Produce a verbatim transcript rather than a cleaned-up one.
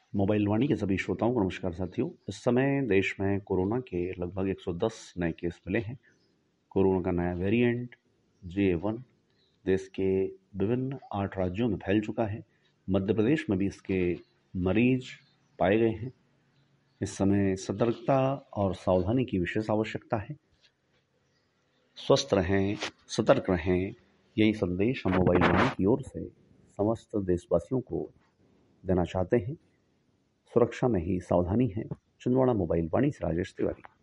Mobile वाणी के सभी श्रोताओं को नमस्कार साथियों। इस समय देश में कोरोना के लगभग एक सौ दस नए केस मिले हैं। कोरोना का नया वेरिएंट जे वन देश के विभिन्न आठ राज्यों में फैल चुका है। मध्य प्रदेश में भी इसके मरीज पाए गए हैं। इस समय सतर्कता और सावधानी की विशेष आवश्यकता है। स्वस्थ रहें, सतर्क रहें, यही संदेश हम मोबाइल वाणी की ओर से समस्त देशवासियों को देना चाहते हैं। सुरक्षा में ही सावधानी है। छिंदवाड़ा मोबाइल वाणी से राजेश तिवारी।